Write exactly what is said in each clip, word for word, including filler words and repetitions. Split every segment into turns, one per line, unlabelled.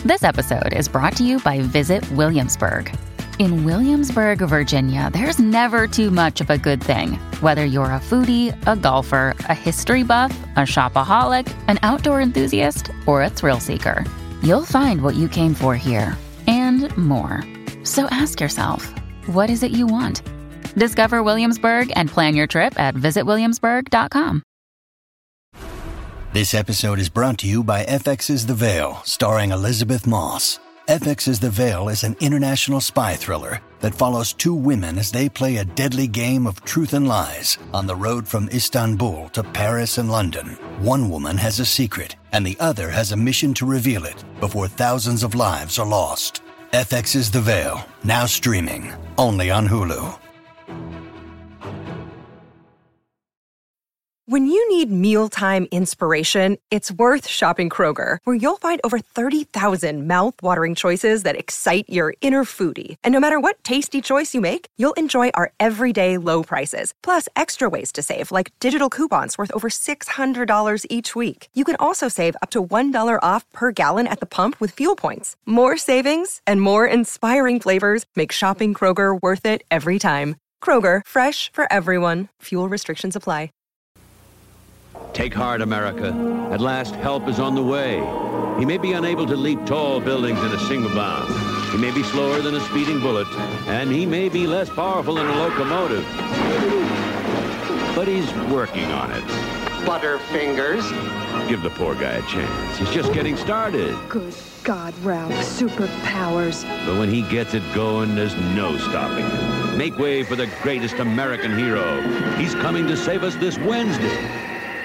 This episode is brought to you by Visit Williamsburg. In Williamsburg, Virginia, there's never too much of a good thing. Whether you're a foodie, a golfer, a history buff, a shopaholic, an outdoor enthusiast, or a thrill seeker, you'll find what you came for here and more. So ask yourself, what is it you want? Discover Williamsburg and plan your trip at visit williamsburg dot com.
This episode is brought to you by F X's The Veil, starring Elizabeth Moss. F X's The Veil is an international spy thriller that follows two women as they play a deadly game of truth and lies on the road from Istanbul to Paris and London. One woman has a secret, and the other has a mission to reveal it before thousands of lives are lost. F X's The Veil, now streaming, only on Hulu.
When you need mealtime inspiration, it's worth shopping Kroger, where you'll find over thirty thousand mouth-watering choices that excite your inner foodie. And no matter what tasty choice you make, you'll enjoy our everyday low prices, plus extra ways to save, like digital coupons worth over six hundred dollars each week. You can also save up to one dollar off per gallon at the pump with fuel points. More savings and more inspiring flavors make shopping Kroger worth it every time. Kroger, fresh for everyone. Fuel restrictions apply.
Take heart, America. At last, help is on the way. He may be unable to leap tall buildings in a single bound. He may be slower than a speeding bullet, and he may be less powerful than a locomotive. But he's working on it.
Butterfingers.
Give the poor guy a chance. He's just getting started.
Good God, Ralph. Superpowers.
But when he gets it going, there's no stopping him. Make way for the greatest American hero. He's coming to save us this Wednesday.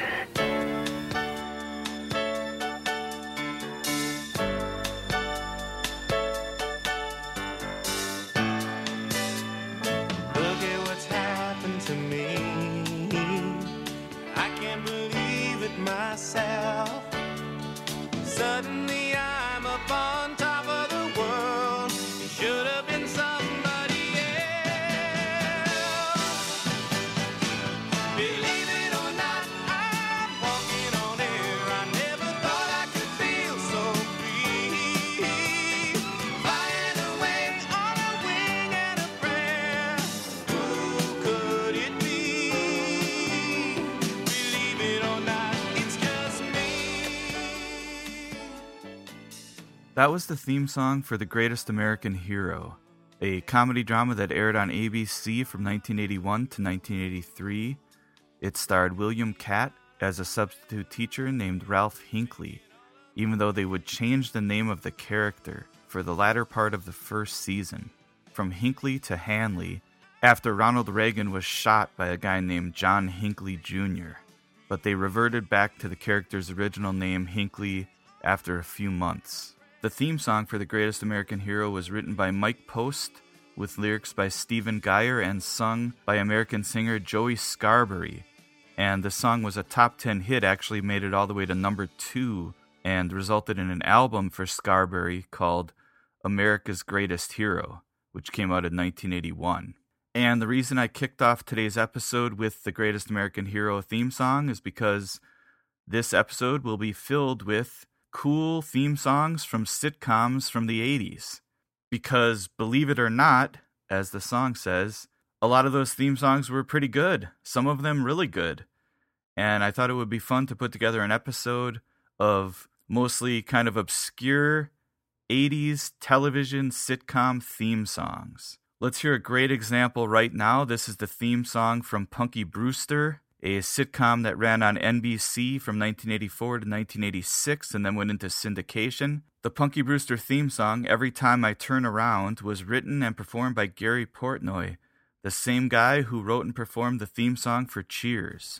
That was the theme song for The Greatest American Hero, a comedy drama that aired on A B C from nineteen eighty-one to nineteen eighty-three. It starred William Katt as a substitute teacher named Ralph Hinckley, even though they would change the name of the character for the latter part of the first season, from Hinckley to Hanley, after Ronald Reagan was shot by a guy named John Hinckley Junior But they reverted back to the character's original name, Hinckley, after a few months. The theme song for The Greatest American Hero was written by Mike Post, with lyrics by Stephen Geyer and sung by American singer Joey Scarberry. And the song was a top ten hit, actually made it all the way to number two, and resulted in an album for Scarberry called America's Greatest Hero, which came out in nineteen eighty-one. And the reason I kicked off today's episode with the Greatest American Hero theme song is because this episode will be filled with cool theme songs from sitcoms from the eighties. Because, believe it or not, as the song says, a lot of those theme songs were pretty good. Some of them really good. And I thought it would be fun to put together an episode of mostly kind of obscure eighties television sitcom theme songs. Let's hear a great example right now. This is the theme song from Punky Brewster, a sitcom that ran on N B C from nineteen eighty-four to nineteen eighty-six and then went into syndication. The Punky Brewster theme song, Every Time I Turn Around, was written and performed by Gary Portnoy, the same guy who wrote and performed the theme song for Cheers.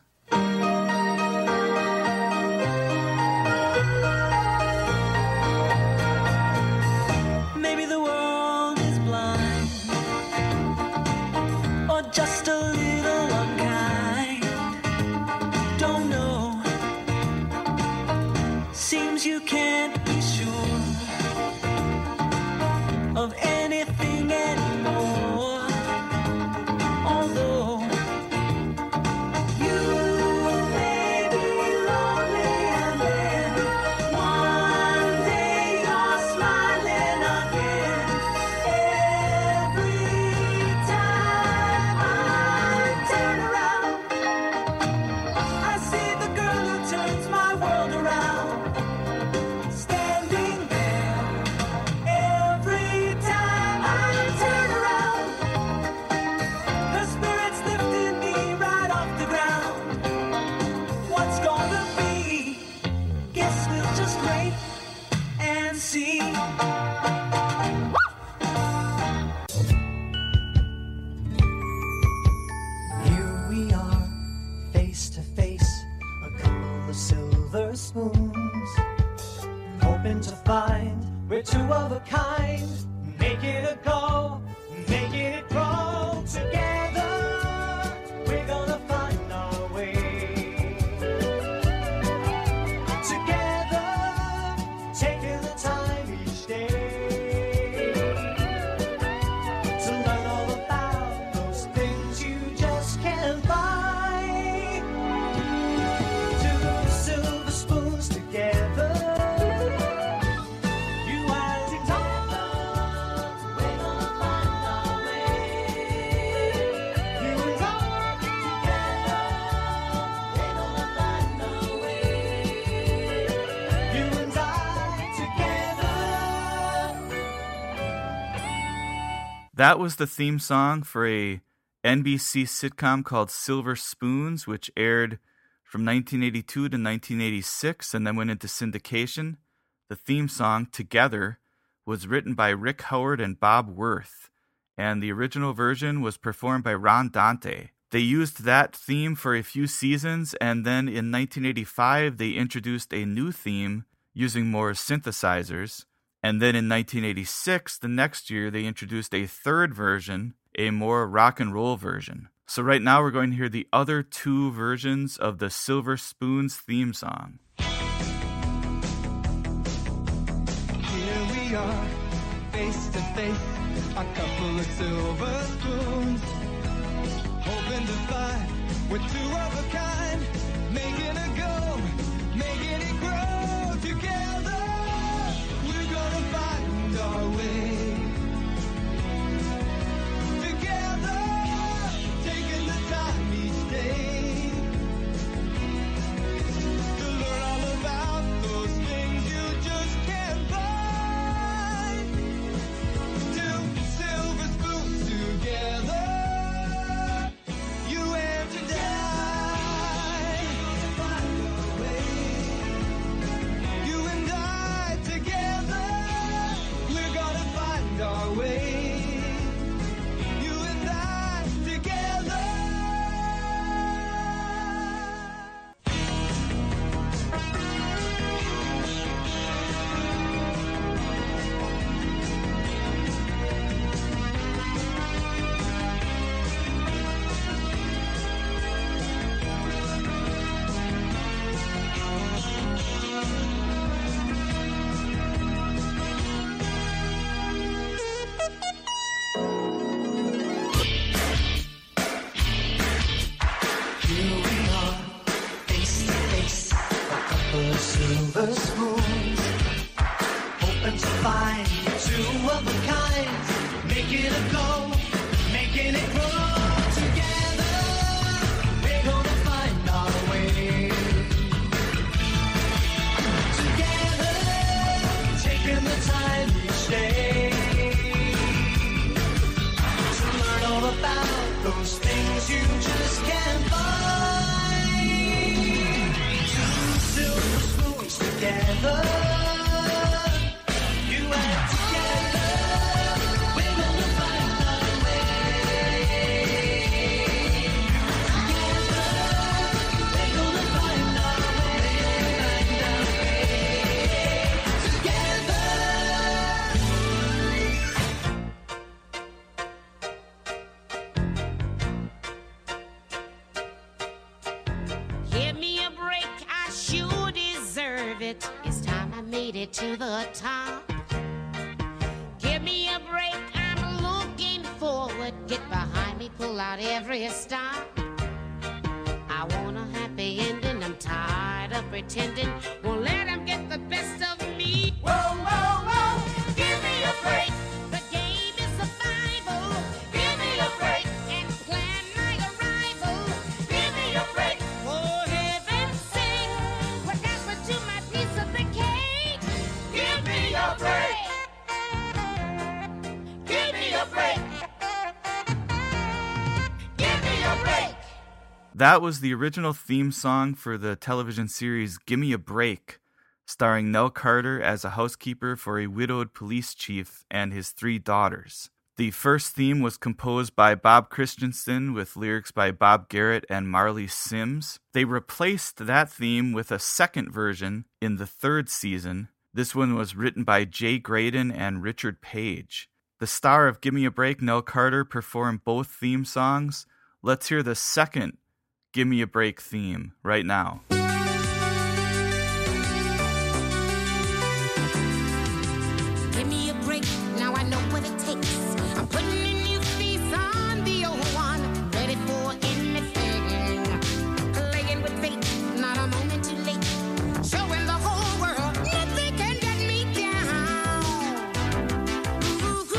Maybe the world is blind, or just a little unkind. Don't know. Seems you can't be sure of anything anymore. Although you spoons, hoping to find we're two of a kind, making it go, making it grow together. We're gonna find our way together, taking the time each day to learn all about those things you just can't buy. Two silver spoons together.
That was the theme song for a N B C sitcom called Silver Spoons, which aired from nineteen eighty-two to nineteen eighty-six and then went into syndication. The theme song, Together, was written by Rick Howard and Bob Worth, and the original version was performed by Ron Dante. They used that theme for a few seasons, and then in nineteen eighty-five they introduced a new theme using more synthesizers. And then in nineteen eighty-six, the next year, they introduced a third version, a more rock and roll version. So right now we're going to hear the other two versions of the Silver Spoons theme song.
Here we are, face to face, a couple of silver spoons, hoping to find we're two of a kind, making it go, making it grow together. We're gonna find our way together, taking the time each day to learn all about those things you just can't buy. Two silver spoons together, you and I. Find our way. You and I together, we're gonna find our way. You and I together. Here we are, face to face, a couple of silver spoons, hoping to find two of a kind, making it go, making it grow together. We're gonna find our way together, taking the time each day to learn all about those things you just can't buy. Two silver spoons together, you and together, we're gonna find our way. Together, we're gonna find our way, find our way. Together.
Give me a break, I sure deserve it. It's time I made it to the top. Give me a break, I'm looking forward. Get behind me, pull out every stop. I want a happy ending, I'm tired of pretending. Won't let them get the best of me. Whoa, whoa, whoa, give me a break. The game is survival. Give me a break and plan my arrival. Give me a break. For heaven's sake, what happened to my piece of the cake? Give me a break. Give me a break. Give me a break.
That was the original theme song for the television series Gimme a Break, starring Nell Carter as a housekeeper for a widowed police chief and his three daughters. The first theme was composed by Bob Christensen with lyrics by Bob Garrett and Marley Sims. They replaced that theme with a second version in the third season. This one was written by Jay Graydon and Richard Page. The star of Gimme a Break, Nell Carter, performed both theme songs. Let's hear the second Gimme a Break theme right now.
Give me a break, now I know what it takes. I'm putting a new face on the old one, ready for anything. Playing with fate, not a moment too late. Showing the whole world nothing can get me down. Ooh-hoo.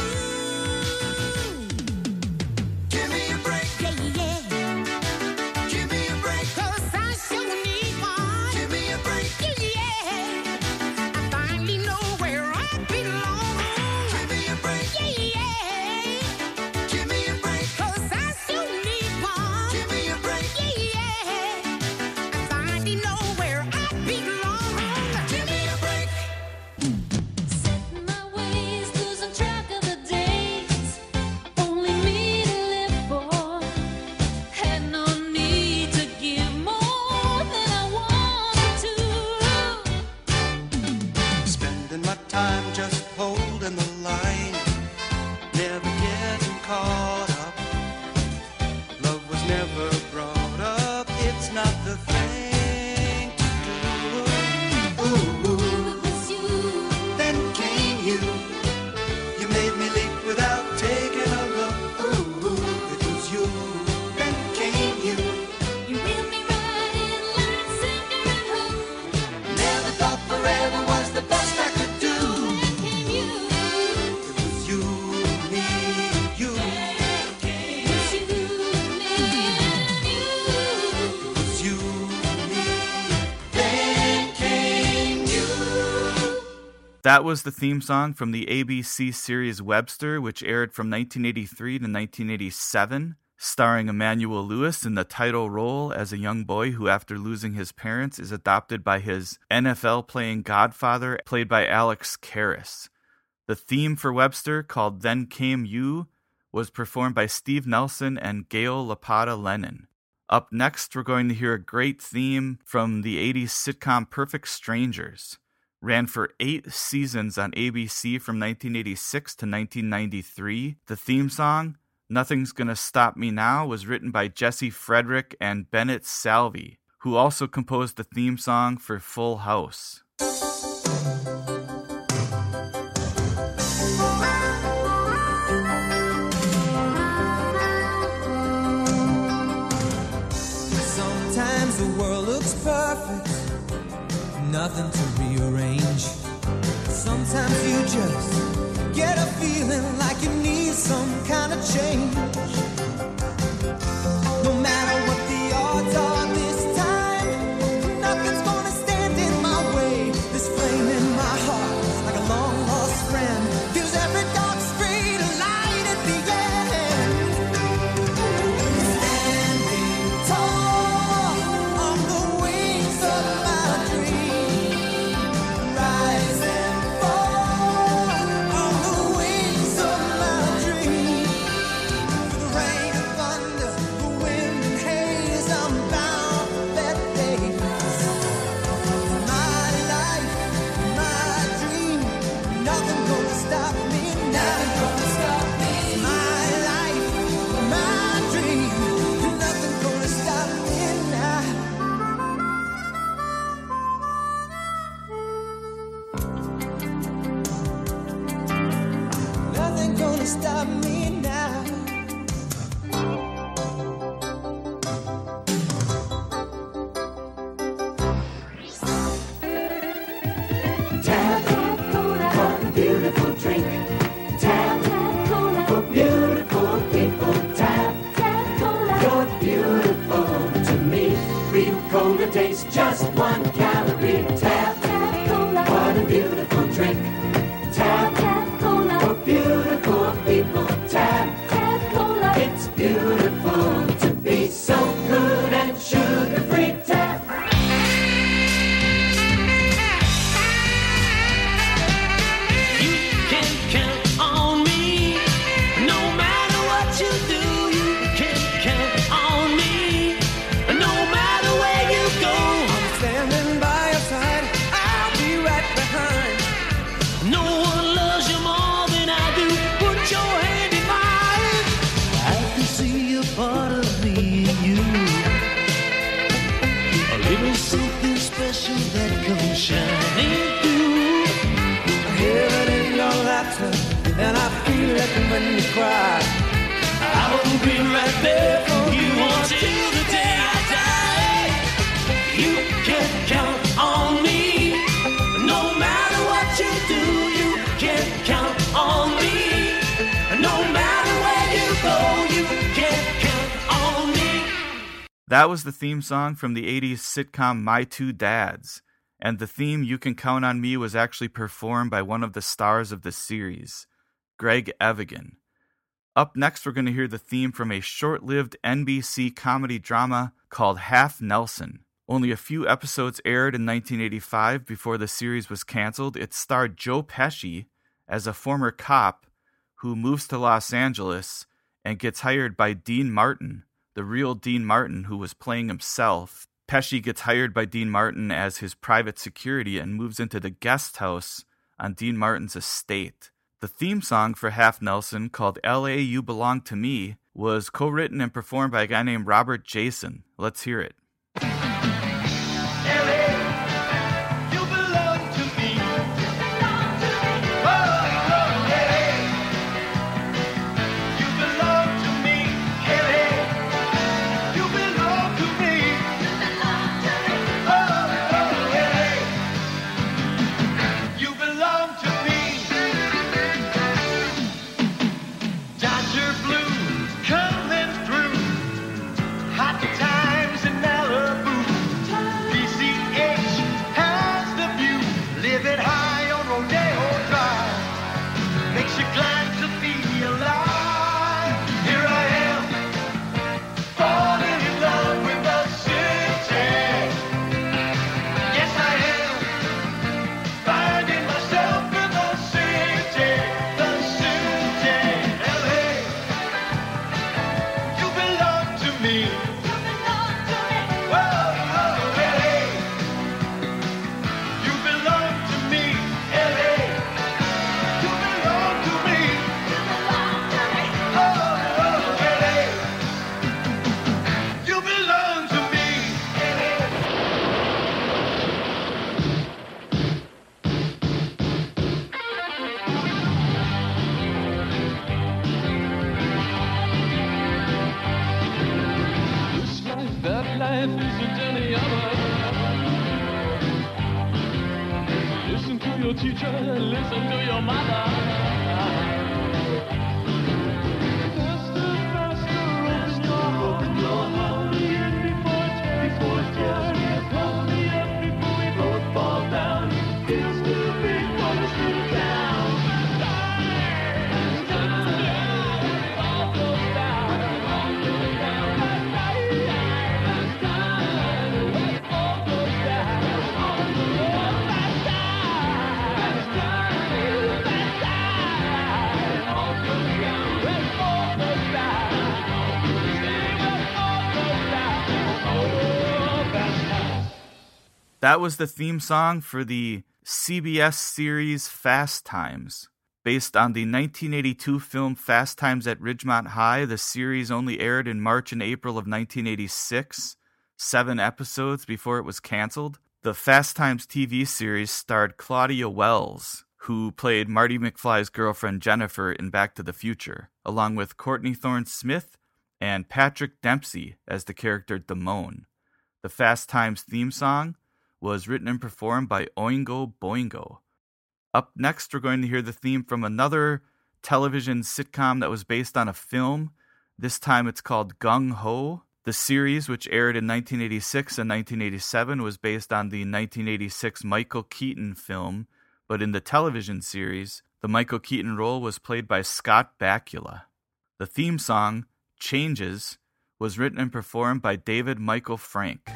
Give me a break.
Yeah, yeah.
Give me a break.
'Cause I sure need one.
Give me a break.
Yeah, yeah. I finally know where I belong.
Give me a break.
Yeah, yeah.
Give me a break.
'Cause I sure need one.
Give me a break.
Yeah, yeah. I finally know where I belong.
Give me a break.
Setting my ways, losing track of the days. Only me to live for. Had no need to give more than I wanted to.
Spending my time just holding the line, never getting caught up. Love was never brought up, it's not the thing to do. Ooh,
It was you.
then came you. You made me leap without taking a look. Ooh, it was you. Then came you.
You reeled me right in, line, sinker, and hook.
Never thought forever was the best I could do.
Then came you.
It was you, me, you.
It was you, me, and you.
It was you, me. Then came you.
That was the theme song from the A B C series Webster, which aired from nineteen eighty-three to nineteen eighty-seven, starring Emmanuel Lewis in the title role as a young boy who, after losing his parents, is adopted by his N F L-playing godfather, played by Alex Karras. The theme for Webster, called Then Came You, was performed by Steve Nelson and Gail Lapata Lennon. Up next, we're going to hear a great theme from the eighties sitcom Perfect Strangers. Ran for eight seasons on A B C from nineteen eighty-six to nineteen ninety-three. The theme song, Nothing's Gonna Stop Me Now, was written by Jesse Frederick and Bennett Salvey, who also composed the theme song for Full House.
Sometimes the world looks perfect, nothing to rearrange. Sometimes you just get a feeling like you need some kind of change. No matter what the odds are this time, nothing's gonna stand in my way. This flame in my heart, like a long lost friend, gives every dark street a light at the end. Standing tall on the wings of my dream, rise and fall on the wings of my dream. Through the rain and thunder, the wind and haze, I'm bound for better days. My life, my dream, nothing gonna stop me now. Gonna stop me. My life, my dream, nothing gonna stop me now. Nothing gonna stop me now.
Beautiful drink. Tap, tap, cola. For beautiful people. Tap, tap, cola.
You're beautiful to me. Real cola tastes just one calorie. Tap,
Tap, cola.
what a beautiful drink. Tap,
Tap, cola.
for beautiful people. Tap.
No one loves you more than I do. Put your hand in mine. I can see a part of me in you. A little something special that comes shining through. Heaven in your laughter, and I feel like when you cry, I will be right there for you until the day I die. You can count on me. No matter what you do, you can count on me. No matter where you go, you can count on me.
That was the theme song from the eighties sitcom My Two Dads, and the theme You Can Count on Me was actually performed by one of the stars of the series, Greg Evigan. Up next, we're going to hear the theme from a short-lived N B C comedy drama called Half Nelson. Only a few episodes aired in nineteen eighty-five before the series was canceled. It starred Joe Pesci as a former cop who moves to Los Angeles and gets hired by Dean Martin, the real Dean Martin who was playing himself. Pesci gets hired by Dean Martin as his private security and moves into the guest house on Dean Martin's estate. The theme song for Half Nelson, called L A You Belong to Me, was co-written and performed by a guy named Robert Jason. Let's hear it.
Teacher, listen to your mother. Faster, faster, open your heart. Before it tears, before it tears, hold me up before we both fall down. Feels too big for us to count. All goes down, all goes down. All goes down, all goes down.
That was the theme song for the C B S series Fast Times. Based on the nineteen eighty-two film Fast Times at Ridgemont High, the series only aired in March and April of nineteen eighty-six, seven episodes before it was canceled. The Fast Times T V series starred Claudia Wells, who played Marty McFly's girlfriend Jennifer in Back to the Future, along with Courtney Thorne-Smith and Patrick Dempsey as the character Damone. The Fast Times theme song was written and performed by Oingo Boingo. Up next, we're going to hear the theme from another television sitcom that was based on a film. This time it's called Gung Ho. The series, which aired in nineteen eighty-six and nineteen eighty-seven, was based on the nineteen eighty-six Michael Keaton film, but in the television series, the Michael Keaton role was played by Scott Bakula. The theme song, Changes, was written and performed by David Michael Frank.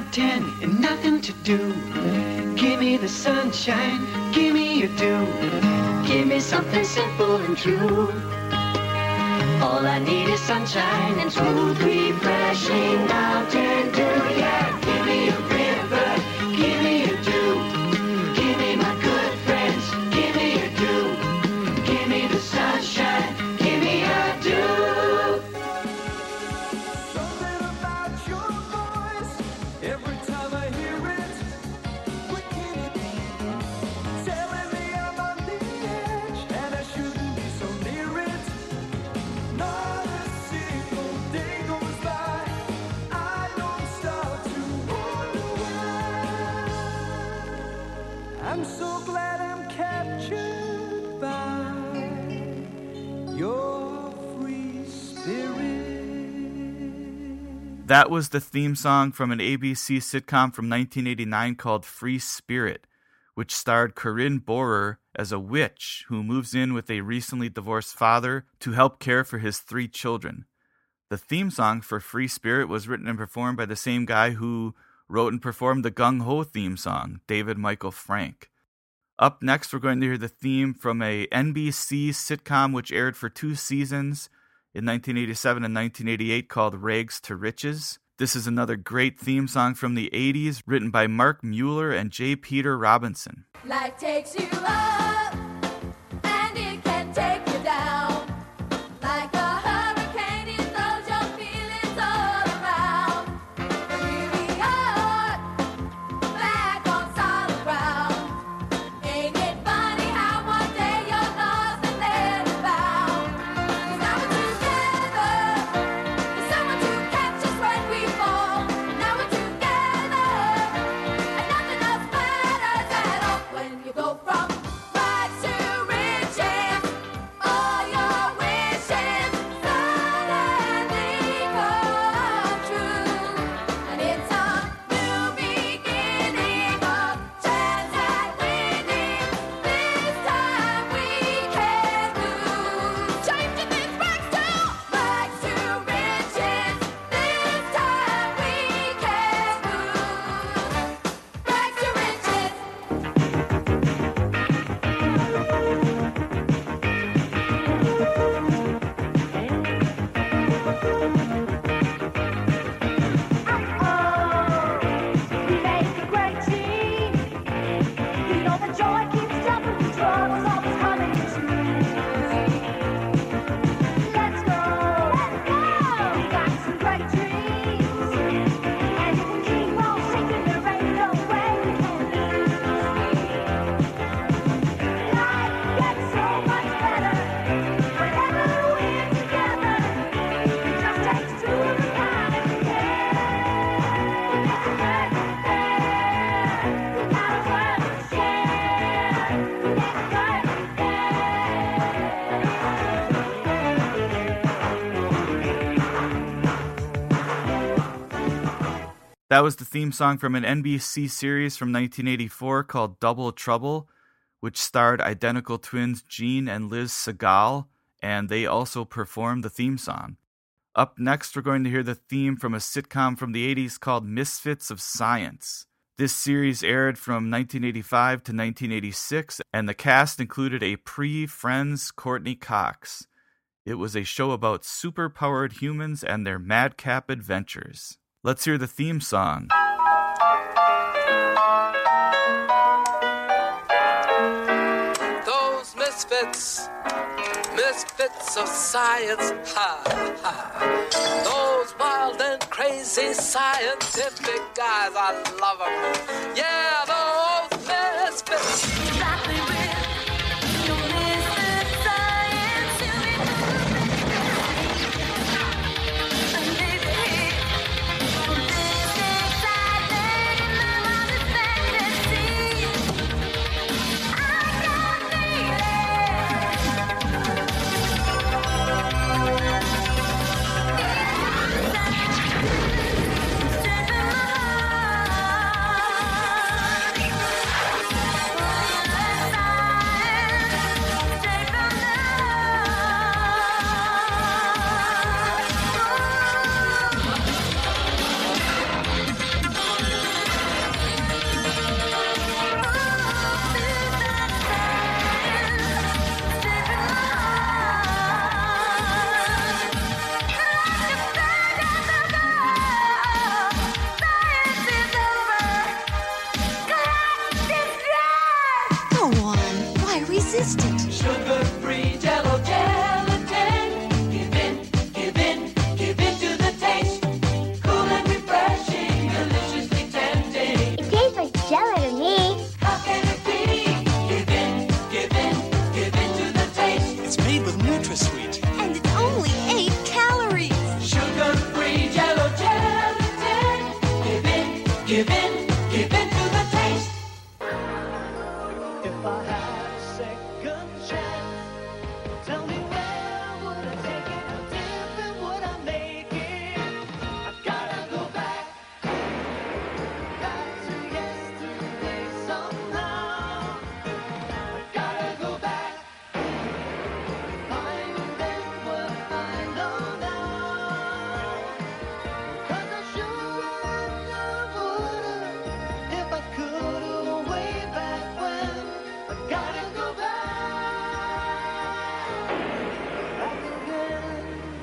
about ten and nothing to do. Give me the sunshine, give me your dew. Give me something simple and true. All I need is sunshine and smooth, refreshing mountain dew. Yeah, give me a river, give me a dew. Give me my good friends, give me a dew. Give me the sunshine, give me a dew.
Something about your voice, every time I hear it, what can it be? Telling me I'm on the edge, and I shouldn't be so near it. Not a single day goes by, I don't start to wonder why. I'm so glad I'm captured by your free spirit.
That was the theme song from an A B C sitcom from nineteen eighty-nine called Free Spirit, which starred Corinne Bohrer as a witch who moves in with a recently divorced father to help care for his three children. The theme song for Free Spirit was written and performed by the same guy who wrote and performed the Gung Ho theme song, David Michael Frank. Up next, we're going to hear the theme from a N B C sitcom which aired for two seasons in nineteen eighty-seven and nineteen eighty-eight called Rags to Riches. This is another great theme song from the eighties written by Mark Mueller and J. Peter Robinson.
Life takes you up, and it can take you down. Like a hurricane, it throws your feelings all around. Here we are, back on solid ground. Ain't it funny how one day you're lost and then you're found? 'Cause now we're together, there's someone to catch us when we fall. Now we're together, and nothing else matters at all. When you go from rags to riches, all your wishes suddenly come true. And it's a new beginning, a chance at winning. This time we can't lose. Changing these rags to rags to riches. This time we can't lose. Rags to riches. We make a great team. You know the joy keeps jumping, the trouble's always coming to me. Let's go, let's go. We got some great dreams, and if we keep on shaking, there ain't no way we can lose. Life gets so much better whenever we're together. It just takes two of a kind and we
That was the theme song from an N B C series from nineteen eighty-four called Double Trouble, which starred identical twins Gene and Liz Segal, and they also performed the theme song. Up next, we're going to hear the theme from a sitcom from the eighties called Misfits of Science. This series aired from nineteen eighty-five to nineteen eighty-six, and the cast included a pre-Friends Courtney Cox. It was a show about super-powered humans and their madcap adventures. Let's hear the theme song.
Those misfits, misfits of science, ha, ha. Those wild and crazy scientific guys, I love them. Yeah, those misfits. Exactly real. Your misfit science, you and maybe this excited in the unexpected scene. I can feel it.
Give in, give in to the taste.
If I had a second chance, tell me where would I take it? How different would I make it? I've gotta go back, back to yesterday somehow. I've gotta go back, find then what I know now. 'Cause I sure would've if I could've way back when. I gotta go back, back again.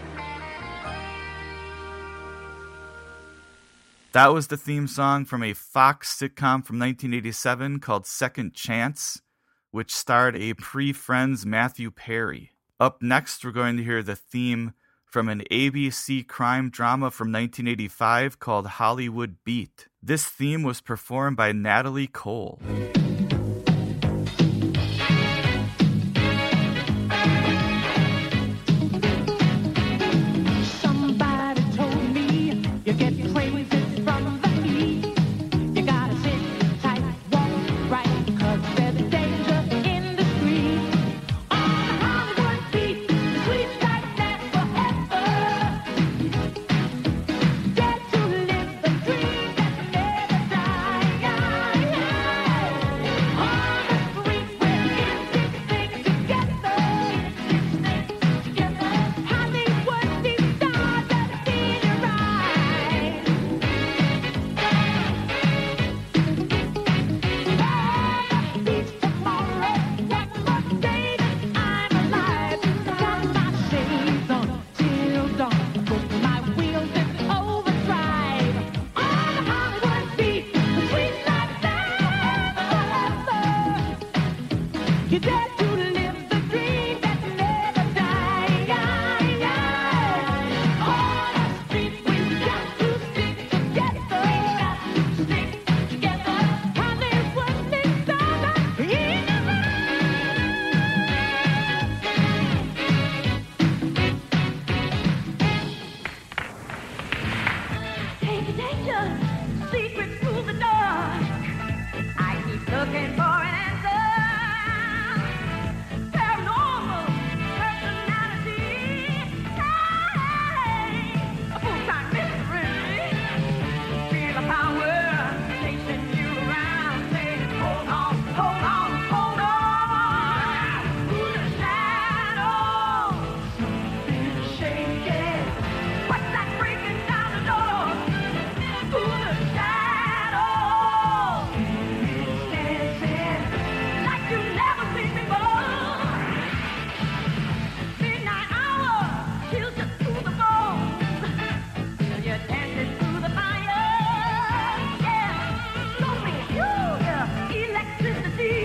That was the theme song from a Fox sitcom from nineteen eighty-seven called Second Chance, which starred a pre-Friends Matthew Perry. Up next, we're going to hear the theme from an A B C crime drama from nineteen eighty-five called Hollywood Beat. This theme was performed by Natalie Cole.
Somebody told me you get crazy from the heat. You gotta sit tight, walk right, 'cause there's danger in the street. On the Hollywood beat, the sweet like that forever. Get to live the dream that never die. On the street we're in this thing together. Together, Hollywood deep stars that see you right. Beach tomorrow, one more day that I'm alive. Got my shades on till dawn, put my wheels in overdrive. On the Hollywood beat, the sweet like that forever. You dare to live the dream that never die. On the street we got to stick together. Stick together. Hollywood needs all our Take danger, secret through the door. I keep looking for an answer. Paranormal personality. Hey, a full-time mystery. Feel the power chasing you around. Saying, hold on, hold on, hold on. Through the shadows, something shaking. What's that breaking down the door? Through the shadows, it's dancing like you've never seen before. Midnight hour, chills you through the bones. Till you're dancing through the fire. Yeah, so peculiar electricity.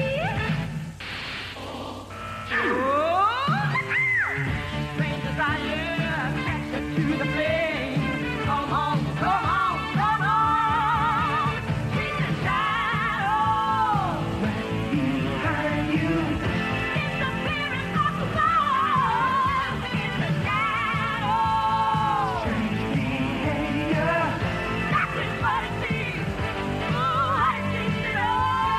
Strange desire, catch you to the flame. Come on, come on, come on. See the shadow right behind you. It's the spirit of the world. In the shadow, strange behavior. That's what it seems. Oh, I seem to know.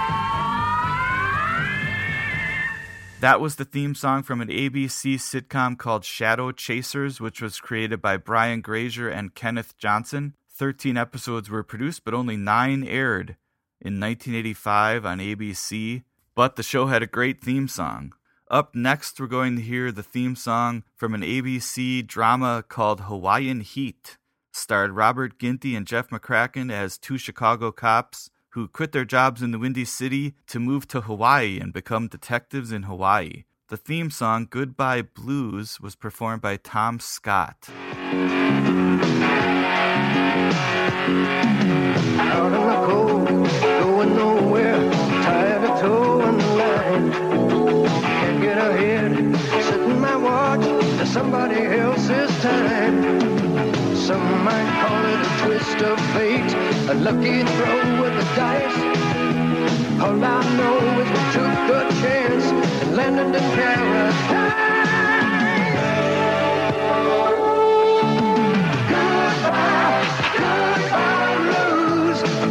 That was the theme song from an A B C sitcom called Shadow Chasers, which was created by Brian Grazer and Kenneth Johnson. Thirteen episodes were produced, but only nine aired in nineteen eighty-five on A B C. But the show had a great theme song. Up next, we're going to hear the theme song from an A B C drama called Hawaiian Heat. Starred Robert Ginty and Jeff McCracken as two Chicago cops who quit their jobs in the Windy City to move to Hawaii and become detectives in Hawaii. The theme song, Goodbye Blues, was performed by Tom Scott.
Out in the cold, going nowhere, tired of towing the line. Can't get ahead, setting my watch to somebody else's time. Some might call it a twist of fate, a lucky throw with the dice. All I know is we took a chance and landed in paradise. Goodbye, goodbye blues.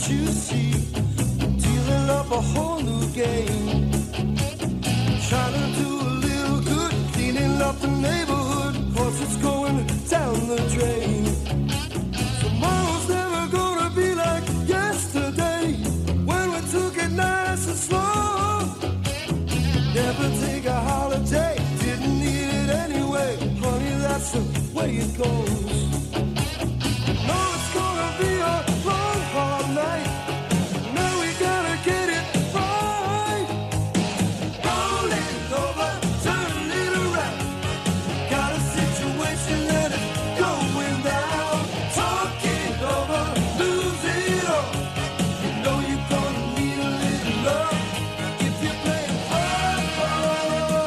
can't you see? Dealing up a whole new game. Trying to do a little good, cleaning up the neighborhood, cause it's going down the drain. Tomorrow's never gonna be like yesterday, when we took it nice and slow. Never take a holiday, didn't need it anyway, honey, that's the way it goes. No, it's gonna be a long, hard night. Now we gotta get it right. Roll it over, turn it around. Got a situation that is going down. Talk it over, lose it all. You know you're gonna need a little love if you're playing hardball.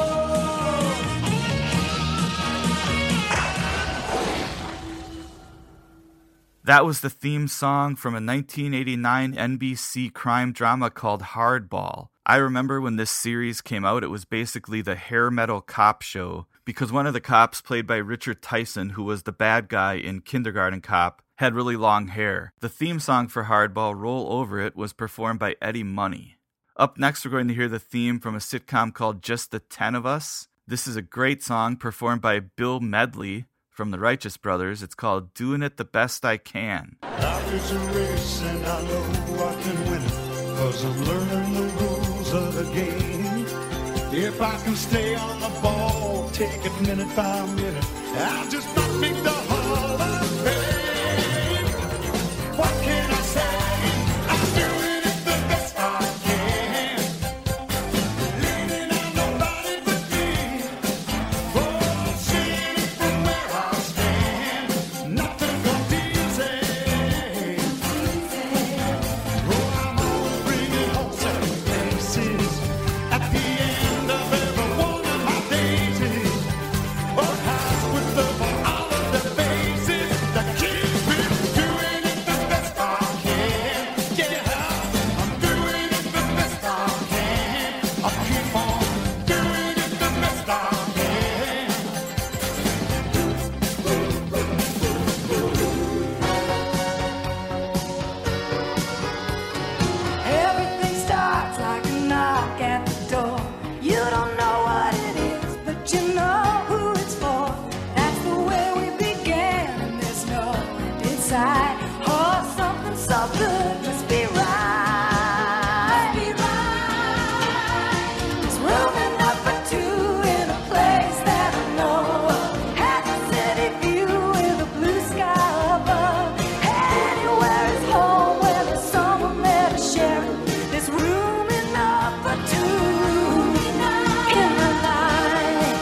That was the theme song from a nineteen eighty-nine N B C crime drama called Hardball. I remember when this series came out, it was basically the hair metal cop show, because one of the cops, played by Richard Tyson, who was the bad guy in Kindergarten Cop, had really long hair. The theme song for Hardball, Roll Over It, was performed by Eddie Money. Up next, we're going to hear the theme from a sitcom called Just the Ten of Us. This is a great song performed by Bill Medley from the Righteous Brothers. It's called Doing It the Best I Can.
Life is a race and I know I can win it, cause I'm learning the rules of the game. If I can stay on the ball, take it minute by minute, I'll just not make the Hall of Fame. What can I say? I'm doing it the best I can. Leaning on nobody but me. Oh, seeing it from where I stand. Nothing comes easy. Oh, I'm always bringing home certain places at the end of every one of my days. Oh, highs with love on all of the faces that keep me doing it the best I can. Yeah, I'm doing it the best I can. I'll keep on doing it the best I can.
Everything starts like a knock at the door. You don't know what it is, but you know who it's for. That's the way we began, and there's no end inside. Oh, something so good must be right. Must be right. There's room enough for two in a place that I know of. Has a city view with a blue sky above. Anywhere is home where there's someone there to share it. There's room enough for two in my life.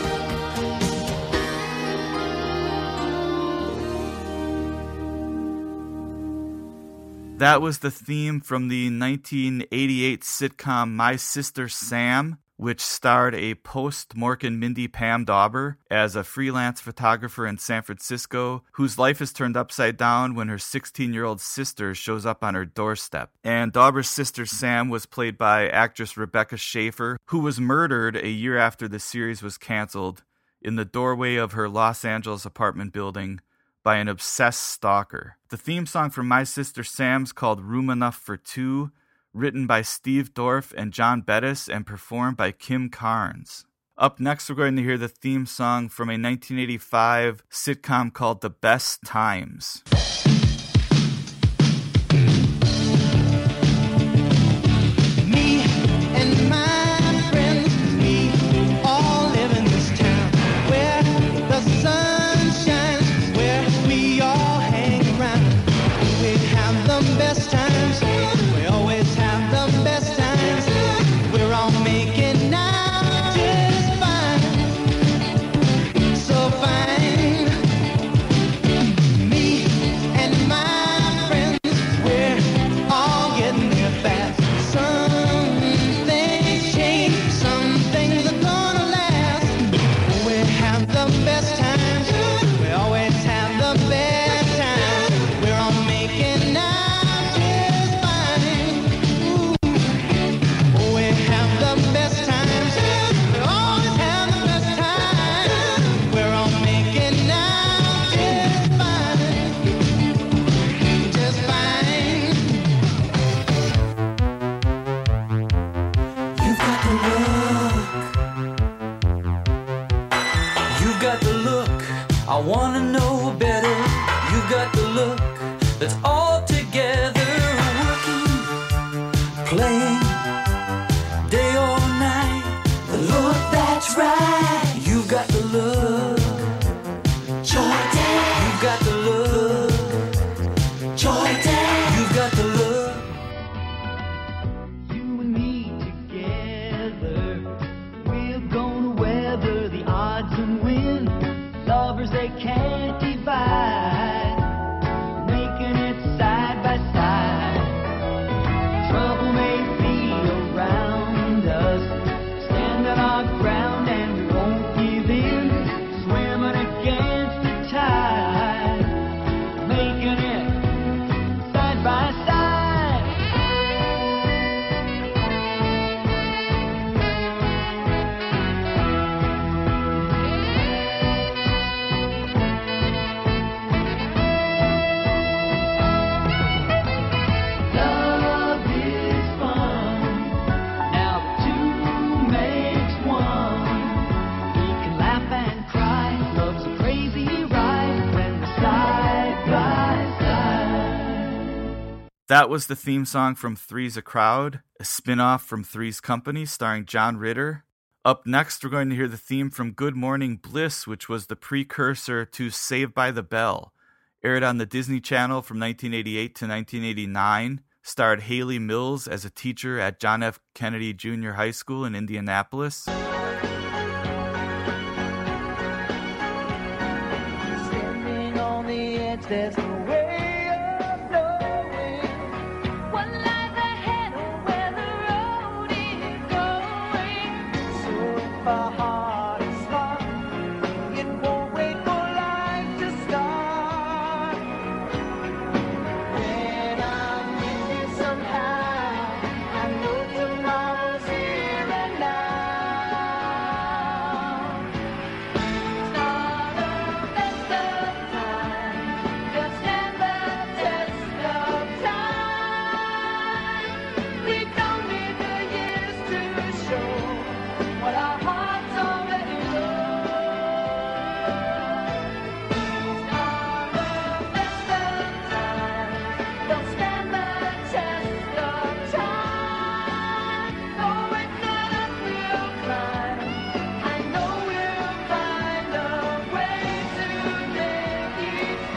That was the theme from the nineteen eighty-eight sitcom My Sister Sam, which starred a post-Mork and Mindy Pam Dauber as a freelance photographer in San Francisco whose life is turned upside down when her sixteen-year-old sister shows up on her doorstep. And Dauber's sister Sam was played by actress Rebecca Schaefer, who was murdered a year after the series was canceled in the doorway of her Los Angeles apartment building by an obsessed stalker. The theme song from My Sister Sam's called Room Enough for Two, written by Steve Dorff and John Bettis and performed by Kim Carnes. Up next, we're going to hear the theme song from a nineteen eighty-five sitcom called The Best Times.
Me and my friends, we all live in this town where the sun shines, where we all hang around. We have the best times, we always have the best times. We're all making out just fine, so fine. Me and know better. You've got the look that's all together. Working, playing, day or night. The look that's right. You've got the look. Jordan. You've got the look. Jordan. You've got the look.
You and me together, we're gonna weather the odds and win. Lovers they can't divide, making it side by side. Trouble may be around us, stand on our ground and we won't give in. Swimming against the tide, making it side by side. Love is fun. Now the two makes one. We can laugh and cry. Love's a crazy ride when we're side by side.
That was the theme song from Three's a Crowd, a spin-off from Three's Company starring John Ritter. Up next, we're going to hear the theme from Good Morning Bliss, which was the precursor to Saved by the Bell. Aired on the Disney Channel from nineteen eighty-eight to nineteen eighty-nine, starred Haley Mills as a teacher at John F. Kennedy Junior High School in Indianapolis.
Standing on the edge, there's no way of knowing what lies ahead or where the road is going. So if our heart is smart, it won't wait for life to start. When I'm with you somehow, I know tomorrow's here and now. It's not the best of times, just stand the test of time. We don't need the years to show what our hearts already know. It's not the best of times, they'll stand the test of time. Though it's not uphill climb, I know we'll find a way to make each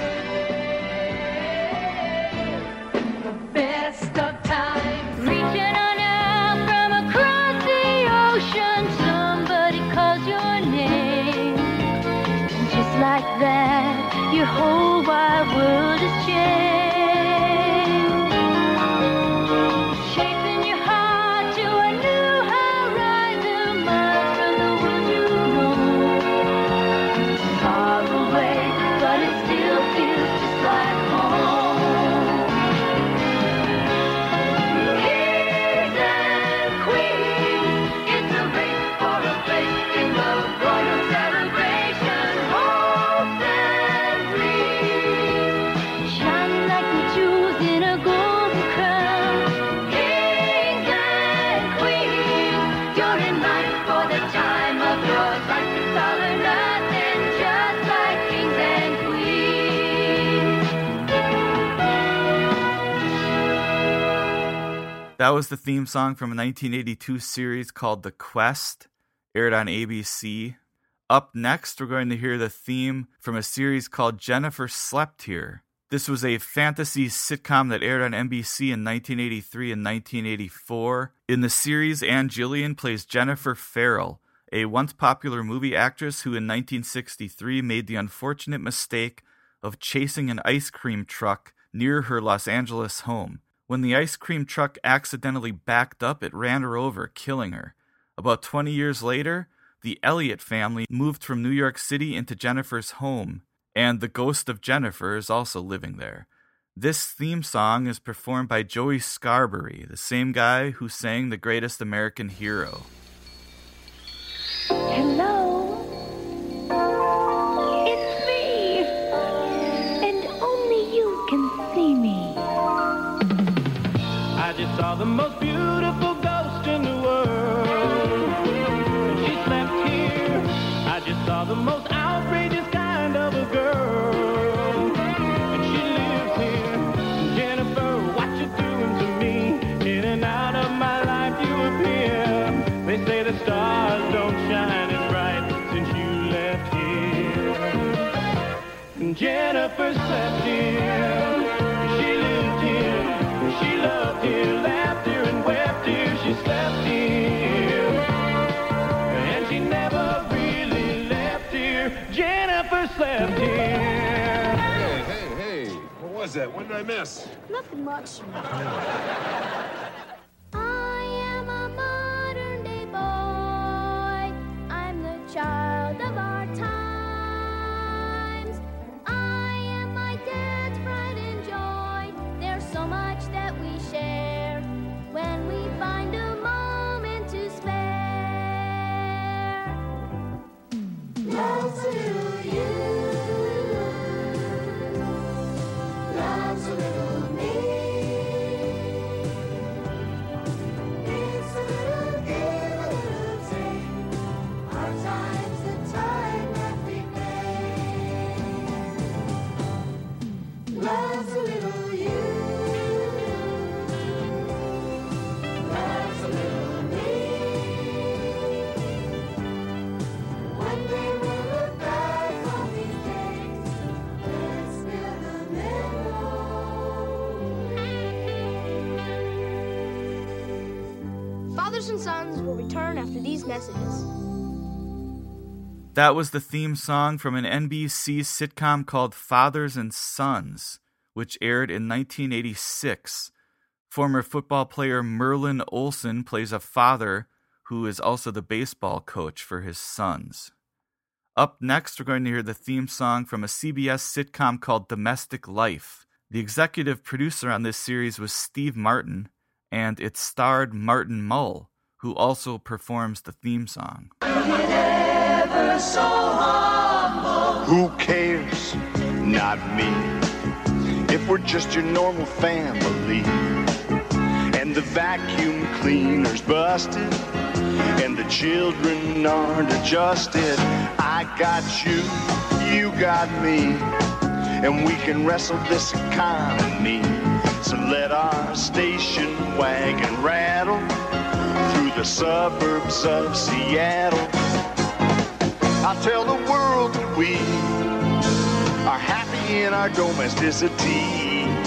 day the best of times.
Reaching on out from across the ocean, somebody calls your name. And just like that, your whole wide world has changed. Shaping your heart to a new horizon, miles from the world you know. Far away, but it still feels just like home. Kings and queens, it's a race for a place in the royal celebration. Hopes and dreams shine like the jewels in a golden crown. Kings and queens, you're in line for the time of your life. It's all or nothing, just like kings and queens.
That was the theme song from a nineteen eighty-two series called The Quest, aired on A B C. Up next, we're going to hear the theme from a series called Jennifer Slept Here. This was a fantasy sitcom that aired on N B C in nineteen eighty-three and nineteen eighty-four. In the series, Ann Gillian plays Jennifer Farrell, a once popular movie actress who in nineteen sixty-three made the unfortunate mistake of chasing an ice cream truck near her Los Angeles home. When the ice cream truck accidentally backed up, it ran her over, killing her. About twenty years later, the Elliott family moved from New York City into Jennifer's home, and the ghost of Jennifer is also living there. This theme song is performed by Joey Scarberry, the same guy who sang The Greatest American Hero.
Hello, it's me, and only you can see me.
I just saw the most beautiful ghost in the world. And she slept here. I just saw the most outrageous kind of a girl.
Jennifer slept here. She lived here. She loved here. Laughed here and wept here. She slept here. And she never really left here. Jennifer slept here.
Hey, hey, hey. What was that? What did I miss?
Nothing much.
I am a modern day boy. I'm the child of our times. I am my dad's pride and joy. There's so much that we share when we find a moment to spare. Love's a little you. Love's a little me. It's a little give, a little take. Our time's the time that we make. Love's a little you. Love's a little me. One day we'll look back on these days. Let's build a memory.
Fathers and sons will return after these messages.
That was the theme song from an N B C sitcom called Fathers and Sons, which aired in nineteen eighty-six. Former football player Merlin Olsen plays a father who is also the baseball coach for his sons. Up next, we're going to hear the theme song from a C B S sitcom called Domestic Life. The executive producer on this series was Steve Martin, and it starred Martin Mull, who also performs the theme song.
Never so humble.
Who cares? Not me. If we're just your normal family, and the vacuum cleaner's busted, and the children aren't adjusted, I got you, you got me, and we can wrestle this economy. So let our station wagon rattle through the suburbs of Seattle. I'll tell the world that we are happy in our domesticity.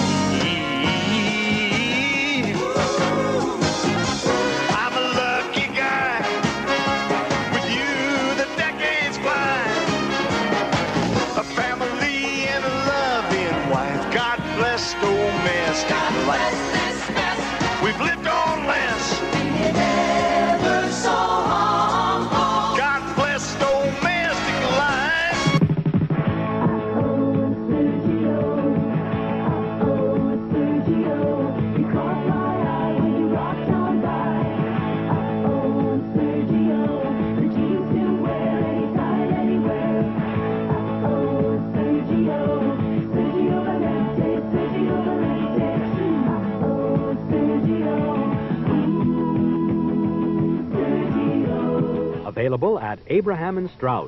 I'm a lucky guy. With you, the decades fly. A family and a loving wife. God bless domestic life. We've lived on less.
Never so humble.
God bless domestic life.
Available at Abraham and Strauss.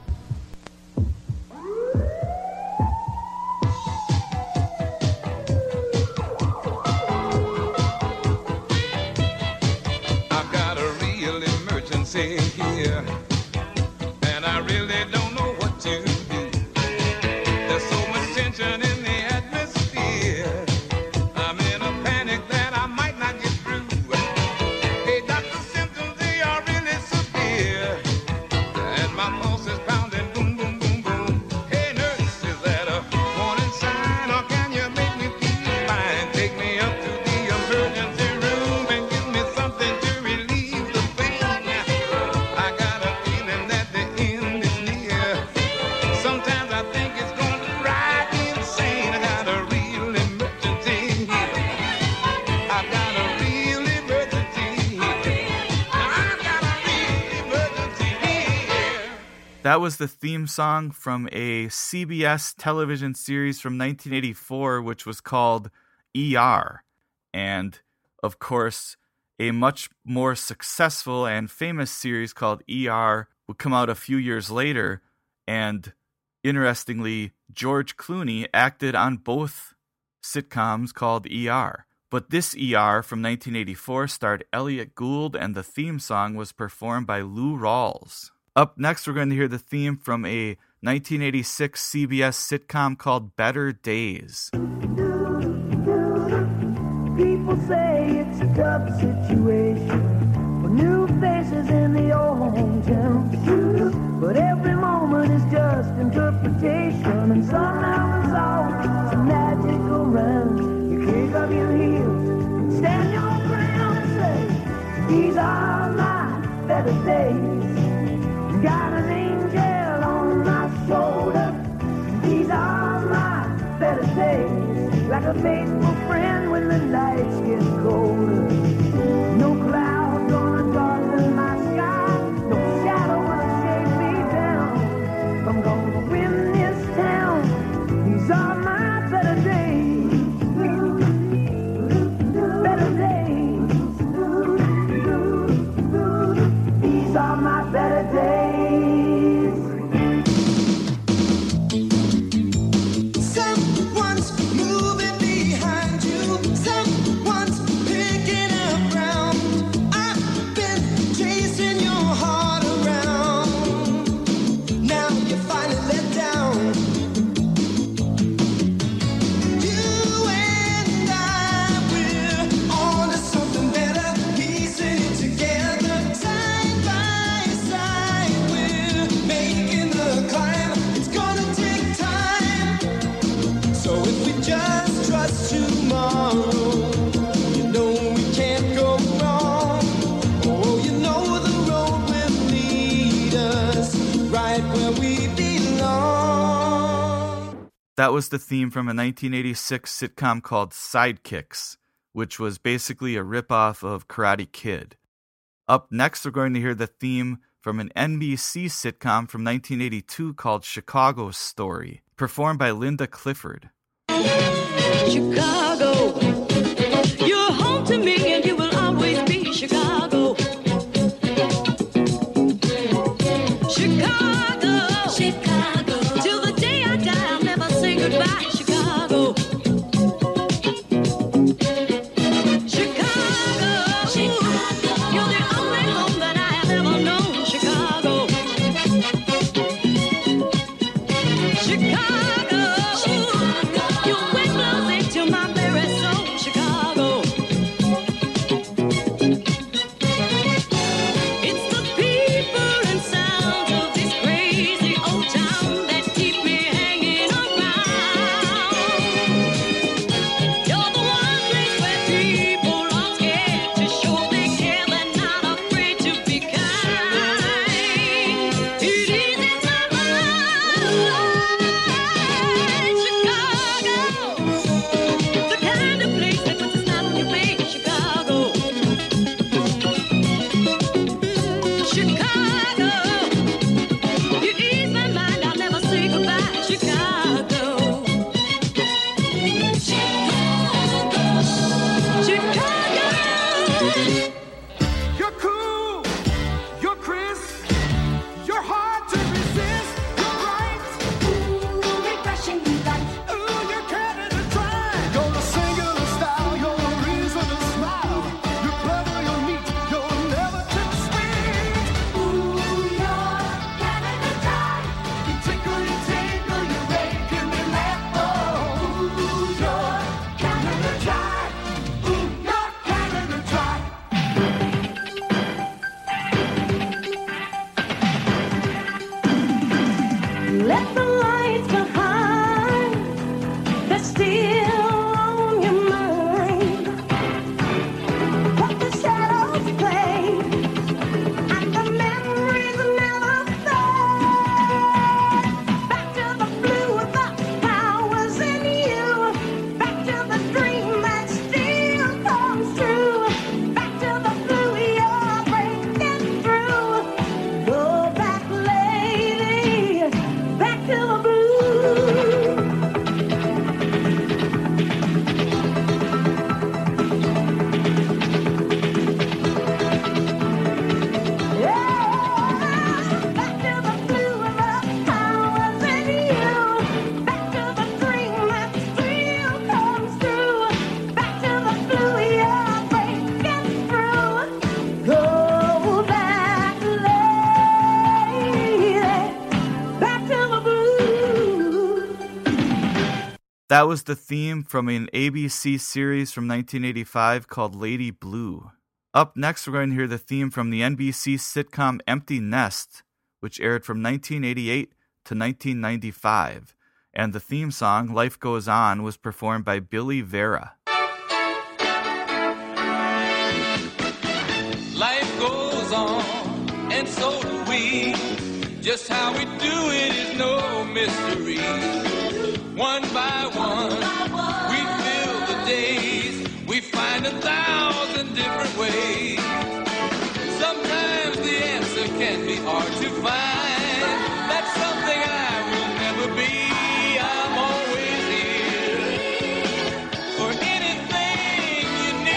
I've got a real emergency here, and I really don't know what to do. There's so much tension in the atmosphere. I'm in a panic that I might not get through. Hey, doctor, symptoms, they are really severe, and my pulse is pounding, boom, boom, boom, boom. Hey, nurse, is that a warning sign, or can you make me feel fine? Take me up to the emergency room and give me something to relieve the pain. I got a feeling that the end is near. Sometimes I think it's going to drive me insane. I got a real emergency here. I've got a real emergency here. I've got a real emergency here.
That was the theme song from a C B S television series from nineteen eighty-four, which was called E R. And, of course, a much more successful and famous series called E R would come out a few years later. And, interestingly, George Clooney acted on both sitcoms called E R. But this E R from nineteen eighty-four starred Elliot Gould, and the theme song was performed by Lou Rawls. Up next, we're going to hear the theme from a nineteen eighty-six C B S sitcom called Better Days.
People say it's a tough situation for new faces in the old hometown. But every moment is just interpretation, and somehow it's all some magic around. You kick up your heels and stand your ground and say, these are my better days. Got an angel on my shoulder. These are my better days. Like a faithful friend when the nights get colder. No cloud gonna darken my sky. No shadow gonna shake me down. I'm gonna win this town. These are my better days. Better days. These are my better days. Someone's moving behind you. Someone's picking up ground. I've been chasing your heart around. Now you're finally let down. You and I, we're on to something better. Piecing it together, side by side. We're making the climb. It's gonna take time. So if we just trust tomorrow, you know we can't go wrong. Oh, you know the road will lead us right where we belong.
That was the theme from a nineteen eighty-six sitcom called Sidekicks, which was basically a ripoff of Karate Kid. Up next, we're going to hear the theme from an N B C sitcom from nineteen eighty-two called Chicago Story, performed by Linda Clifford.
Chicago, you're home to me and you will always be Chicago. Chicago, Chicago, till the day I die I'll never say goodbye. Chicago, Chicago, Chicago, you're the only home that I have ever known. Chicago, Chicago, Chicago, you went close into my very soul. Chicago, it's the people and sounds of this crazy old town that keep me hanging around.
That was the theme from an A B C series from nineteen eighty-five called Lady Blue. Up next, we're going to hear the theme from the N B C sitcom Empty Nest, which aired from nineteen eighty-eight to nineteen ninety-five. And the theme song, Life Goes On, was performed by Billy Vera.
Life goes on, and so do we. Just how we do it is no mystery. One by one, we fill the days. We find a thousand different ways. Sometimes the answer can be hard to find. That's something I will never be. I'm always here for anything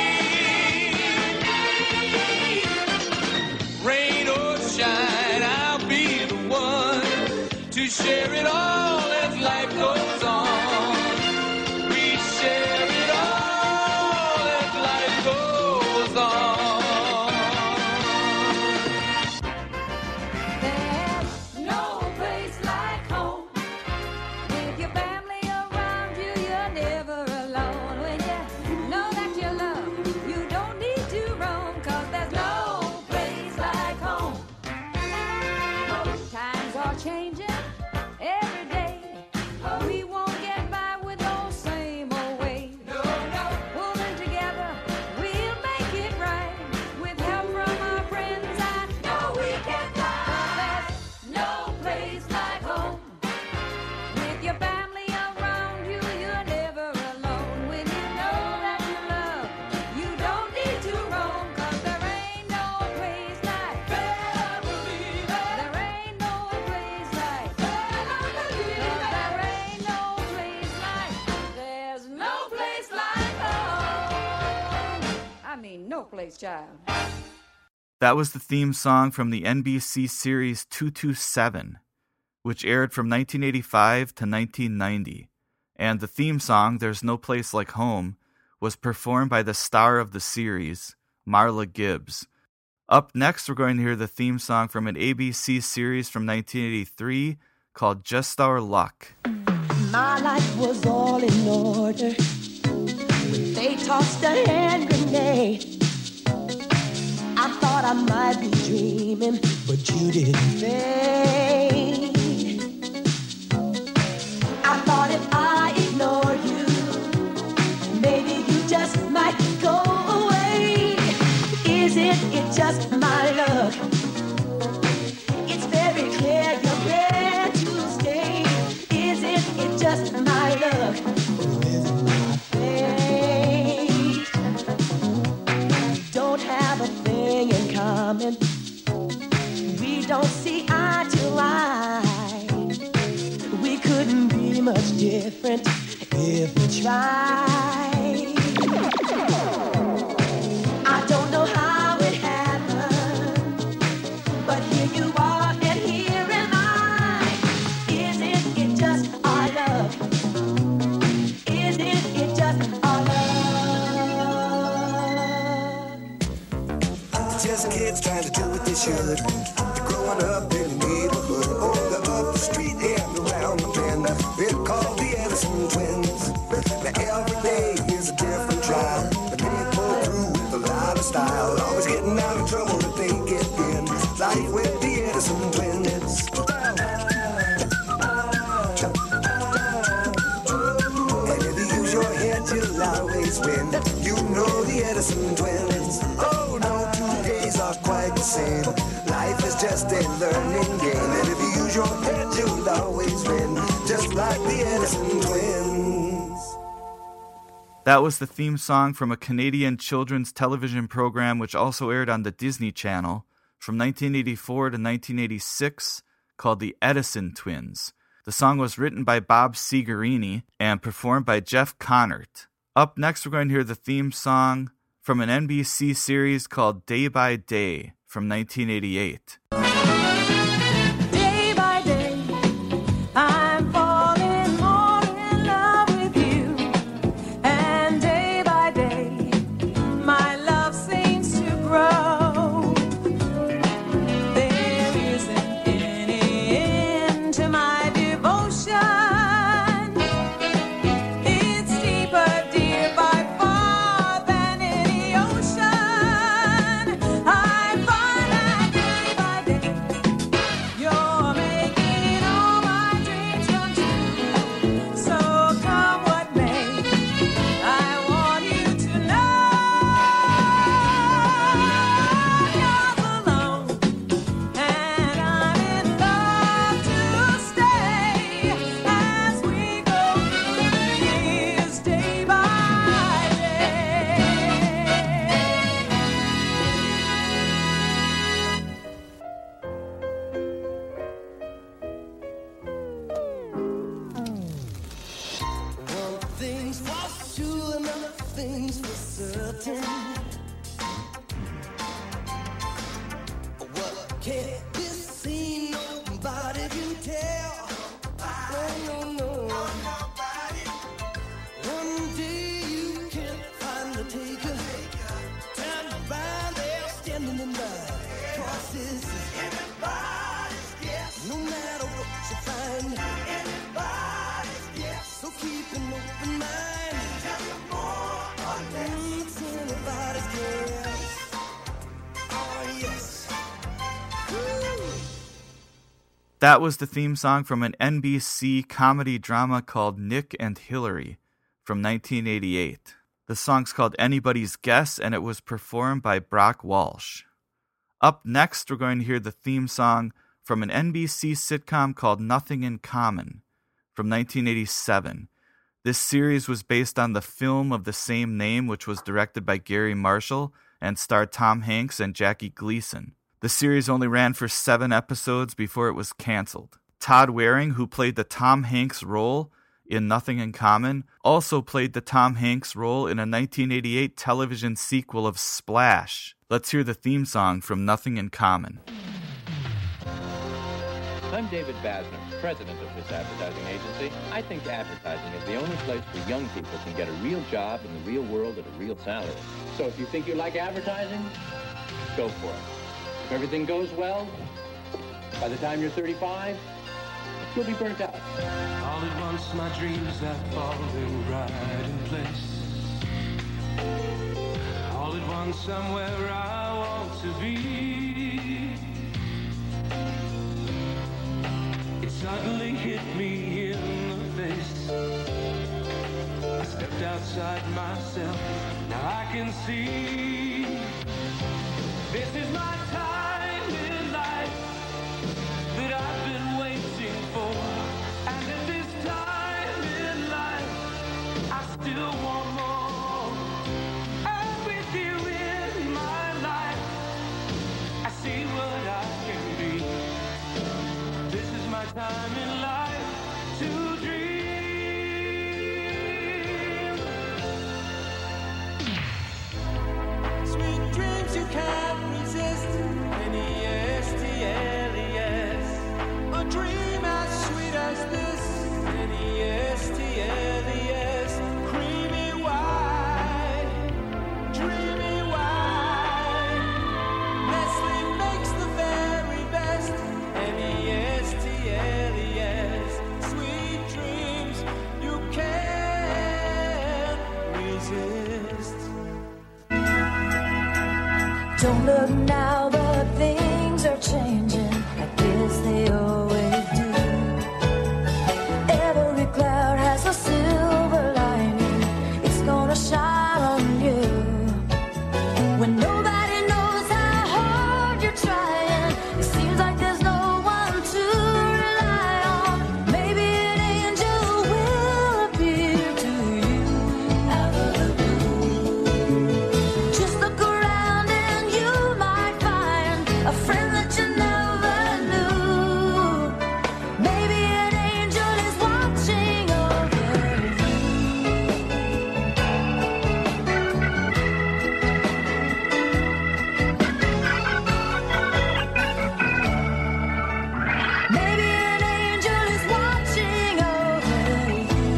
you need. Rain or shine, I'll be the one to share it all as life goes on. We share it all as life goes on.
There's no place like home. With your family around you, you're never alone. When you know that you're loved, you don't need to roam. 'Cause there's no place like home. Times are changing every day. We won't get by with those same old ways. No, no. Pulling together, we'll make it right. With help from our friends, I know we can fly. There's no place like home. With your family around you, you're never alone. When you know that you love, you don't need to roam. 'Cause there ain't no place like family. There ain't no place like family. 'Cause there ain't no place like, there's no place like home. I mean, no place, child.
That was the theme song from the N B C series two two seven, which aired from nineteen eighty-five to nineteen ninety. And the theme song, There's No Place Like Home, was performed by the star of the series, Marla Gibbs. Up next, we're going to hear the theme song from an A B C series from nineteen eighty-three called Just Our Luck.
My life was all in order when they tossed a hand grenade. I thought I might be dreaming, but you didn't fade. I thought if I ignored you, maybe you just might go away. Isn't it just my luck? It's very clear you're there to stay. Isn't it just my luck? Or is it my fate? Don't have a thing in common. We don't see eye to eye. We couldn't be much different if we tried. I don't know how it happened, but here you are and here am I. Isn't it just our love? Isn't it just our love?
Just kids trying to do what they should. They're growing up in the neighborhood, or they're up the street and around the bend. They're called the Edison twins. Now every day is a different trial, but they pull through with a lot of style. Always getting out of trouble if they get in. Life with the Edison twins. And if you use your head, you'll always win. You know the Edison twins. Oh no, two days are quite the same. Life is just a learning game. And if you use your head, you'll always win. Just like the Edison twins.
That was the theme song from a Canadian children's television program which also aired on the Disney Channel from nineteen eighty-four to nineteen eighty-six called The Edison Twins. The song was written by Bob Segarini and performed by Jeff Connert. Up next, we're going to hear the theme song from an N B C series called Day by Day from nineteen eighty-eight.
Day by day, I'm falling more in love with you. And day by day, my love seems to grow. There isn't any end to my devotion.
enough things for certain. What can't be seen, nobody can tell. No, no, no. One day you can't find the taker. Turn around, they're standing in line. Crosses, everybody's guess. No matter what you find, everybody's guess. So keep an open mind. Tell you more or less. It's anybody's guess. Oh yes. Woo.
That was the theme song from an N B C comedy drama called Nick and Hillary from nineteen eighty-eight. The song's called Anybody's Guess, and it was performed by Brock Walsh. Up next, we're going to hear the theme song from an N B C sitcom called Nothing in Common from nineteen eighty-seven. This series was based on the film of the same name, which was directed by Gary Marshall and starred Tom Hanks and Jackie Gleason. The series only ran for seven episodes before it was canceled. Todd Waring, who played the Tom Hanks role in Nothing in Common, also played the Tom Hanks role in a nineteen eighty-eight television sequel of Splash. Let's hear the theme song from Nothing in Common.
I'm David Basner, president of this advertising agency. I think advertising is the only place where young people can get a real job in the real world at a real salary. So if you think you like advertising, go for it. If everything goes well, by the time you're thirty-five, you'll be burnt out.
All at once my dreams are falling right in place. All at once somewhere I want to be. It suddenly hit me in the face. I stepped outside myself, now I can see. This is my time in life that I've been waiting for. And at this time in life, I still want more. And with you in my life, I see what I can be. This is my time in life to dream. Sweet dreams you can't resist. N E S T L E S. A dream as sweet as this. N E S T L E S. Creamy white, dreamy white. Nestle makes the very best. N E S T L E S. Sweet dreams you can't resist.
Don't look now, but things are changing. I guess they always do. Every cloud has a silver lining. It's gonna shine on you. When nobody knows how hard you're trying, it seems like there's no one to rely on. Maybe an angel will appear to you out of the blue. Just look around and you might find a friend that you never knew. Maybe an angel is watching over you. Maybe an angel is watching over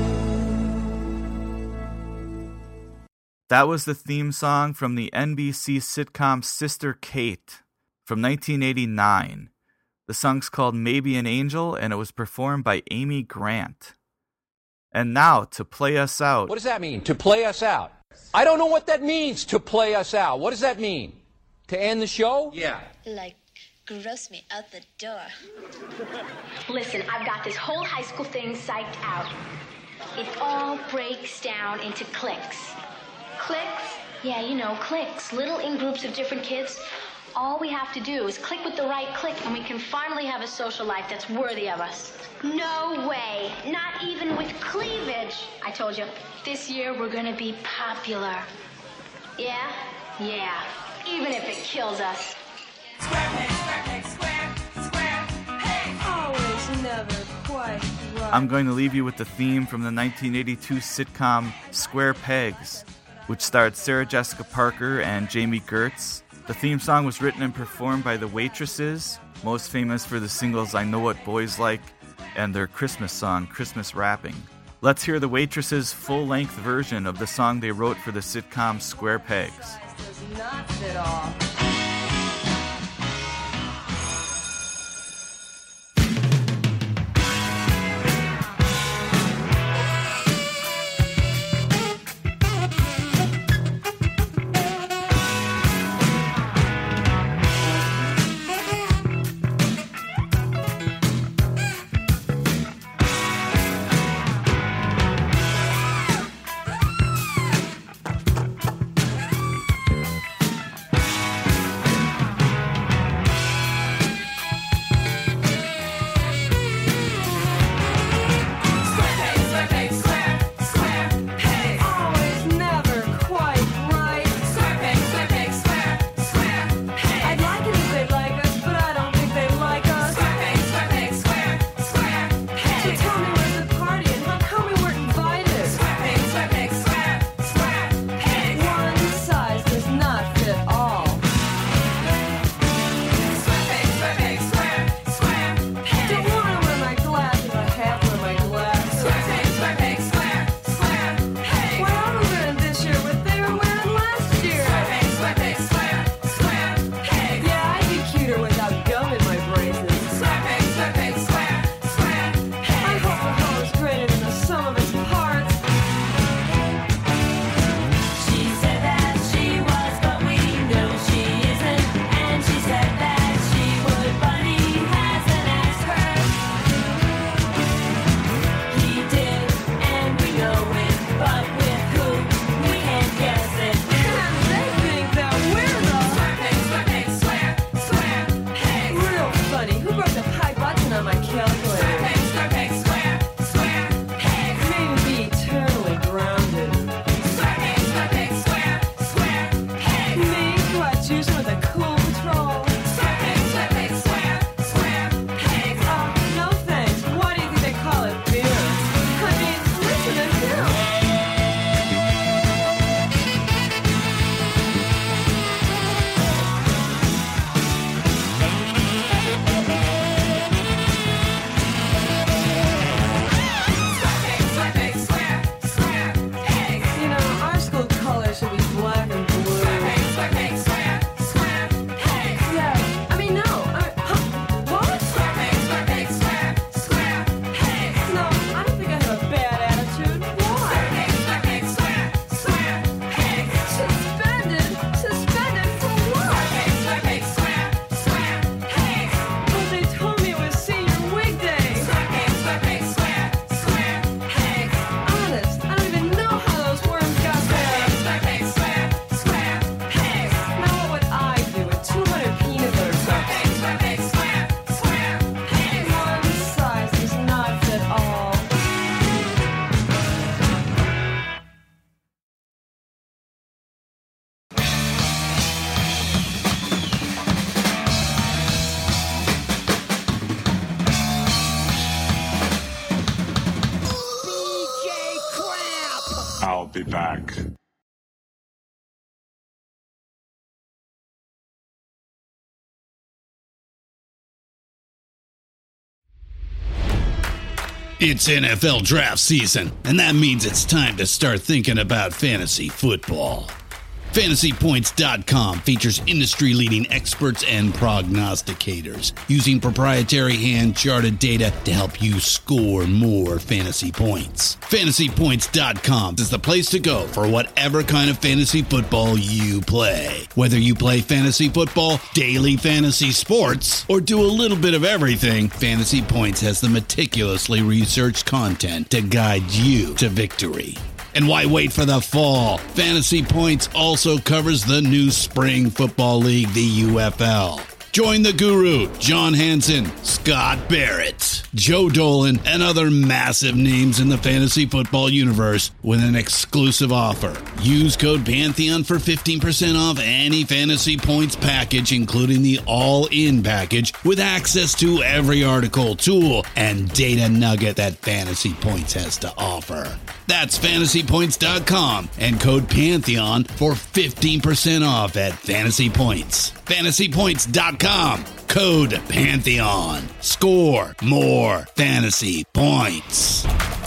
you.
That was the theme song from the N B C sitcom Sister Kate from nineteen eighty-nine. The song's called Maybe an Angel, and it was performed by Amy Grant. And now, to play us out,
What does that mean, to play us out? I don't know what that means, to play us out. What does that mean? To end the show? Yeah.
Like, gross me out the door.
Listen, I've got this whole high school thing psyched out. It all breaks down into cliques. Cliques? Yeah, you know, cliques. Little in-groups of different kids. All we have to do is click with the right clique, and we can finally have a social life that's worthy of us. No way. Not even with cleavage. I told you, this year we're gonna be popular. Yeah? Yeah. Even if it kills us.
Square peg, square peg, square, square, hey! Always, never.
quite right.
I'm going to leave you with the theme from the nineteen eighty-two sitcom Square Pegs, which starred Sarah Jessica Parker and Jamie Gertz. The theme song was written and performed by the Waitresses, most famous for the singles I Know What Boys Like and their Christmas song, Christmas Wrapping. Let's hear the Waitresses' full-length version of the song they wrote for the sitcom Square Pegs.
Does not fit all.
I'll be back.
It's N F L draft season, and that means it's time to start thinking about fantasy football. Fantasy Points dot com features industry-leading experts and prognosticators using proprietary hand-charted data to help you score more fantasy points. Fantasy Points dot com is the place to go for whatever kind of fantasy football you play. Whether you play fantasy football, daily fantasy sports, or do a little bit of everything, Fantasy Points has the meticulously researched content to guide you to victory. And why wait for the fall? Fantasy Points also covers the new spring football league, the U F L. Join the guru, John Hansen, Scott Barrett, Joe Dolan, and other massive names in the fantasy football universe with an exclusive offer. Use code Pantheon for fifteen percent off any Fantasy Points package, including the all-in package with access to every article, tool, and data nugget that Fantasy Points has to offer. That's fantasy points dot com and code Pantheon for fifteen percent off at Fantasy Points. fantasy points dot com, code Pantheon. Score more fantasy points.